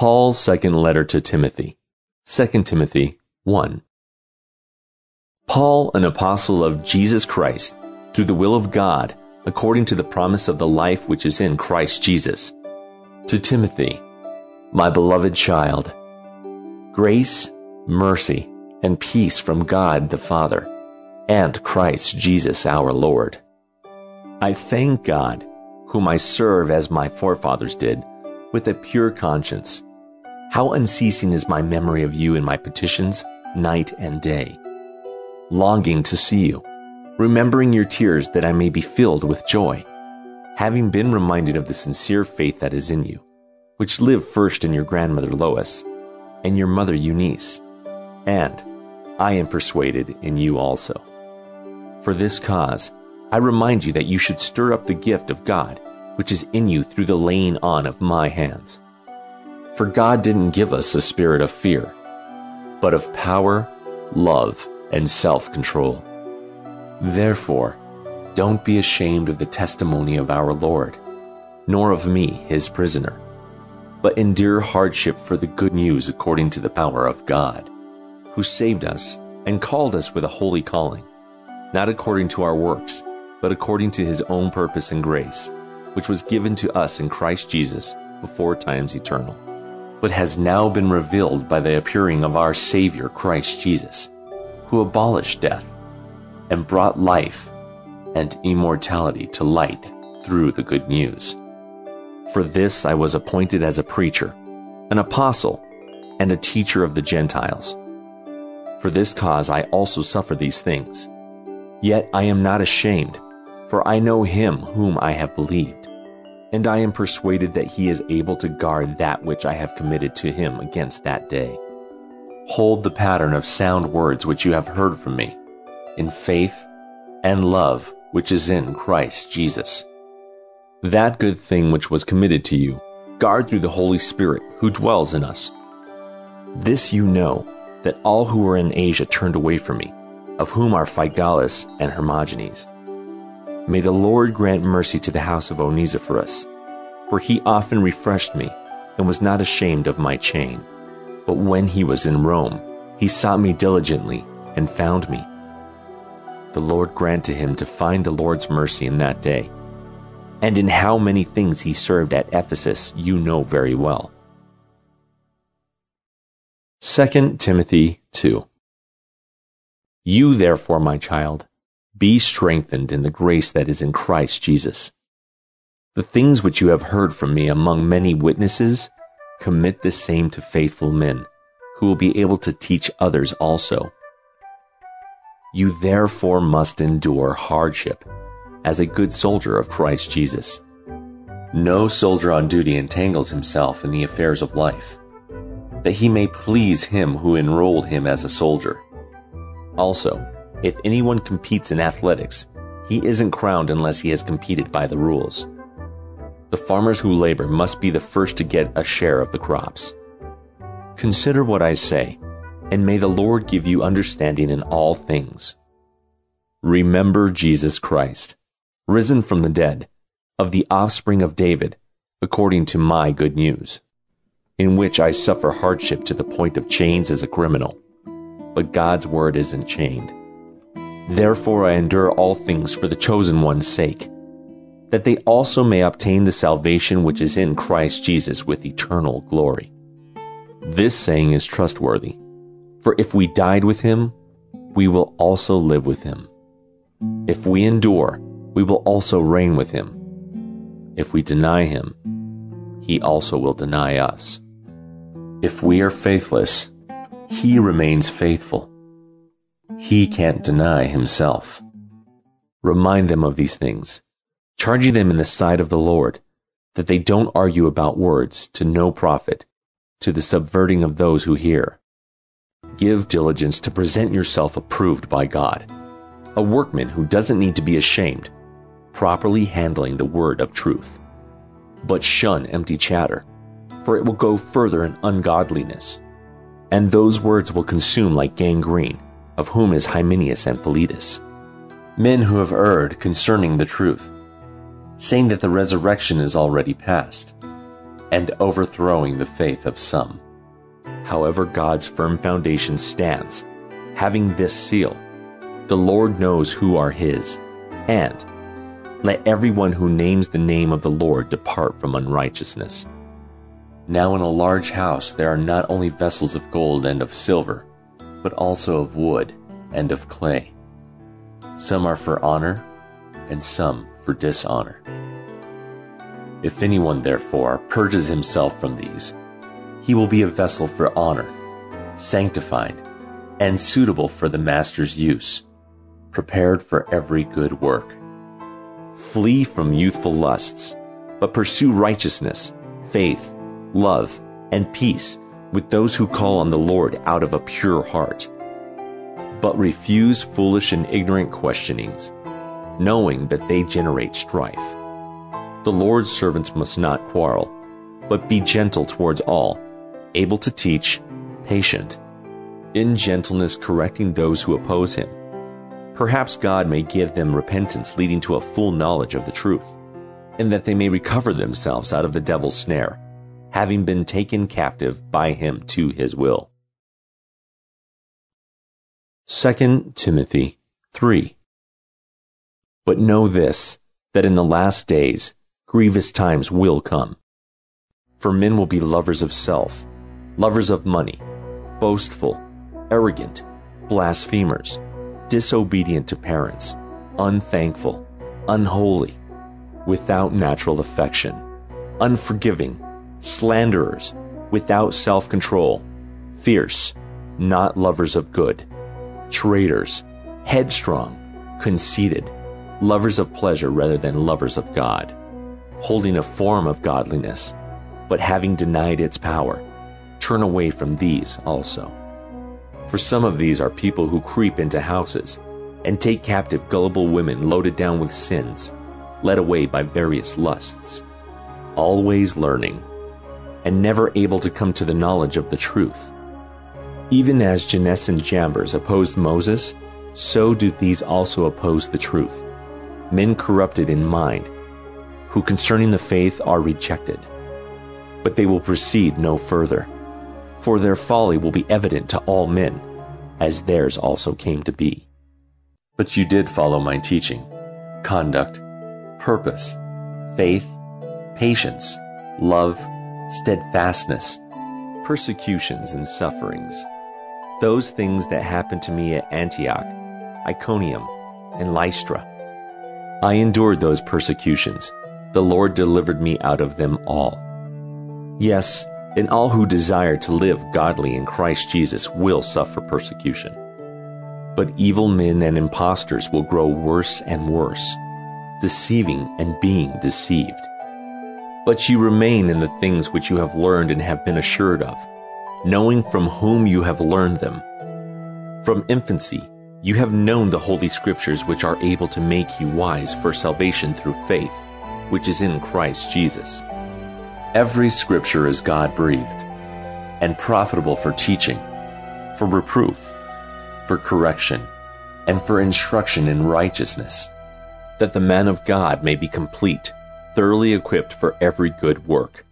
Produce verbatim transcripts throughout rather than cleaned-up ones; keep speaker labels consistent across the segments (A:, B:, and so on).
A: Paul's second letter to Timothy, Second Timothy one. Paul, an apostle of Jesus Christ, through the will of God, according to the promise of the life which is in Christ Jesus. To Timothy, my beloved child, grace, mercy, and peace from God the Father, and Christ Jesus our Lord. I thank God, whom I serve as my forefathers did, with a pure conscience. How unceasing is my memory of you in my petitions, night and day, longing to see you, remembering your tears that I may be filled with joy, having been reminded of the sincere faith that is in you, which lived first in your grandmother Lois and your mother Eunice, and I am persuaded in you also. For this cause, I remind you that you should stir up the gift of God, which is in you through the laying on of my hands. For God didn't give us a spirit of fear, but of power, love, and self-control. Therefore, don't be ashamed of the testimony of our Lord, nor of me, his prisoner, but endure hardship for the good news according to the power of God, who saved us and called us with a holy calling, not according to our works, but according to his own purpose and grace, which was given to us in Christ Jesus before times eternal, but has now been revealed by the appearing of our Savior Christ Jesus, who abolished death and brought life and immortality to light through the good news. For this I was appointed as a preacher, an apostle, and a teacher of the Gentiles. For this cause I also suffer these things. Yet I am not ashamed, for I know him whom I have believed, and I am persuaded that he is able to guard that which I have committed to him against that day. Hold the pattern of sound words which you have heard from me, in faith and love which is in Christ Jesus. That good thing which was committed to you, guard through the Holy Spirit who dwells in us. This you know, that all who were in Asia turned away from me, of whom are Phygelus and Hermogenes. May the Lord grant mercy to the house of Onesiphorus, for he often refreshed me and was not ashamed of my chain. But when he was in Rome, he sought me diligently and found me. The Lord grant to him to find the Lord's mercy in that day. And in how many things he served at Ephesus you know very well. Second Timothy two. You therefore, my child, be strengthened in the grace that is in Christ Jesus. The things which you have heard from me among many witnesses, commit the same to faithful men, who will be able to teach others also. You therefore must endure hardship, as a good soldier of Christ Jesus. No soldier on duty entangles himself in the affairs of life, that he may please him who enrolled him as a soldier. Also, if anyone competes in athletics, he isn't crowned unless he has competed by the rules. The farmers who labor must be the first to get a share of the crops. Consider what I say, and may the Lord give you understanding in all things. Remember Jesus Christ, risen from the dead, of the offspring of David, according to my good news, in which I suffer hardship to the point of chains as a criminal, but God's word isn't chained. Therefore I endure all things for the chosen one's sake, that they also may obtain the salvation which is in Christ Jesus with eternal glory. This saying is trustworthy, for if we died with him, we will also live with him. If we endure, we will also reign with him. If we deny him, he also will deny us. If we are faithless, he remains faithful. He can't deny himself. Remind them of these things, charging them in the sight of the Lord, that they don't argue about words to no profit, to the subverting of those who hear. Give diligence to present yourself approved by God, a workman who doesn't need to be ashamed, properly handling the word of truth. But shun empty chatter, for it will go further in ungodliness, and those words will consume like gangrene, of whom is Hymenaeus and Philetus, men who have erred concerning the truth, saying that the resurrection is already past. and overthrowing the faith of some. However, God's firm foundation stands, having this seal: the Lord knows who are his, and let everyone who names the name of the Lord depart from unrighteousness. Now in a large house there are not only vessels of gold and of silver, but also of wood and of clay. Some are for honor, and some for dishonor. If anyone therefore purges himself from these, he will be a vessel for honor, sanctified, and suitable for the master's use, prepared for every good work. Flee from youthful lusts, but pursue righteousness, faith, love, and peace with those who call on the Lord out of a pure heart. But refuse foolish and ignorant questionings, knowing that they generate strife. The Lord's servants must not quarrel, but be gentle towards all, able to teach, patient, in gentleness correcting those who oppose him. Perhaps God may give them repentance leading to a full knowledge of the truth, and that they may recover themselves out of the devil's snare, having been taken captive by him to his will. Second Timothy three. But know this, that in the last days grievous times will come. For men will be lovers of self, lovers of money, boastful, arrogant, blasphemers, disobedient to parents, unthankful, unholy, without natural affection, unforgiving, slanderers, without self-control, fierce, not lovers of good, traitors, headstrong, conceited, lovers of pleasure rather than lovers of God, holding a form of godliness, but having denied its power, turn away from these also. For some of these are people who creep into houses and take captive gullible women loaded down with sins, led away by various lusts, always learning, and never able to come to the knowledge of the truth. Even as Jannes and Jambres opposed Moses, so do these also oppose the truth, men corrupted in mind, who concerning the faith are rejected. But they will proceed no further, for their folly will be evident to all men, as theirs also came to be. But you did follow my teaching, conduct, purpose, faith, patience, love, steadfastness, persecutions and sufferings, those things that happened to me at Antioch, Iconium, and Lystra. I endured those persecutions. The Lord delivered me out of them all. Yes, and all who desire to live godly in Christ Jesus will suffer persecution. But evil men and impostors will grow worse and worse, deceiving and being deceived. But you remain in the things which you have learned and have been assured of, knowing from whom you have learned them. From infancy you have known the Holy Scriptures, which are able to make you wise for salvation through faith, which is in Christ Jesus. Every Scripture is God-breathed, and profitable for teaching, for reproof, for correction, and for instruction in righteousness, that the man of God may be complete, thoroughly equipped for every good work.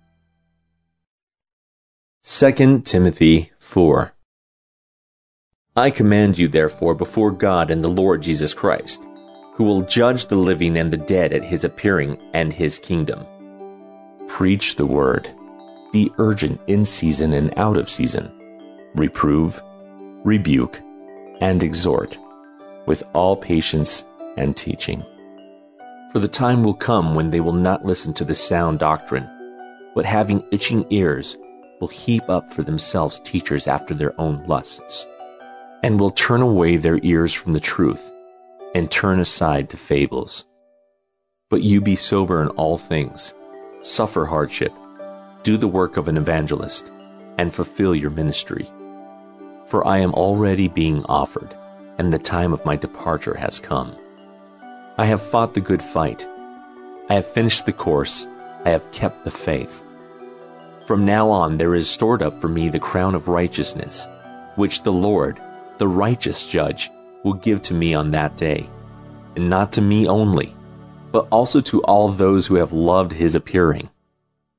A: Second Timothy four. I command you therefore before God and the Lord Jesus Christ, who will judge the living and the dead at his appearing and his kingdom. Preach the word. Be urgent in season and out of season. Reprove, rebuke, and exhort, with all patience and teaching. For the time will come when they will not listen to the sound doctrine, but having itching ears will heap up for themselves teachers after their own lusts, and will turn away their ears from the truth, and turn aside to fables. But you be sober in all things, suffer hardship, do the work of an evangelist, and fulfill your ministry. For I am already being offered, and the time of my departure has come. I have fought the good fight. I have finished the course. I have kept the faith. From now on there is stored up for me the crown of righteousness, which the Lord, the righteous judge, will give to me on that day, and not to me only, but also to all those who have loved his appearing.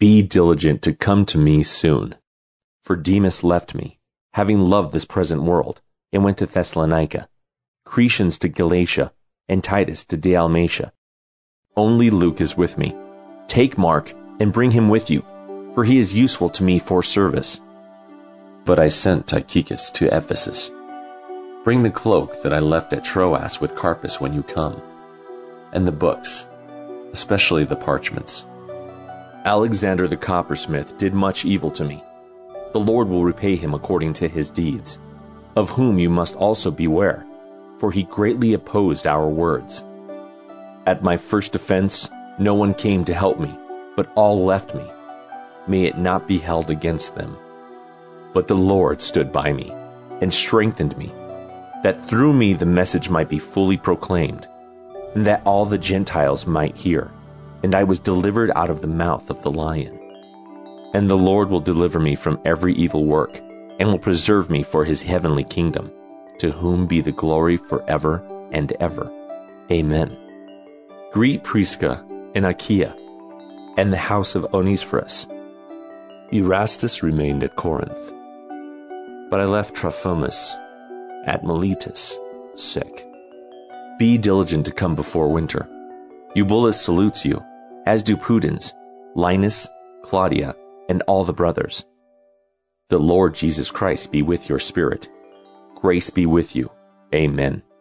A: be diligent to come to me soon. For Demas left me, having loved this present world, and went to Thessalonica, Cretans to Galatia, and Titus to Dalmatia. Only Luke is with me. Take Mark, and bring him with you, for he is useful to me for service. But I sent Tychicus to Ephesus. Bring the cloak that I left at Troas with Carpus when you come, and the books, especially the parchments. Alexander the coppersmith did much evil to me. The Lord will repay him according to his deeds, of whom you must also beware, for he greatly opposed our words. At my first defense, no one came to help me, but all left me. May it not be held against them. But the Lord stood by me, and strengthened me, that through me the message might be fully proclaimed, and that all the Gentiles might hear, and I was delivered out of the mouth of the lion. And the Lord will deliver me from every evil work, and will preserve me for his heavenly kingdom, to whom be the glory forever and ever. Amen. Greet Prisca and Aquila, and the house of Onesiphorus. Erastus remained at Corinth, but I left Trophimus at Miletus, sick. Be diligent to come before winter. Eubulus salutes you, as do Pudens, Linus, Claudia, and all the brothers. The Lord Jesus Christ be with your spirit. Grace be with you. Amen.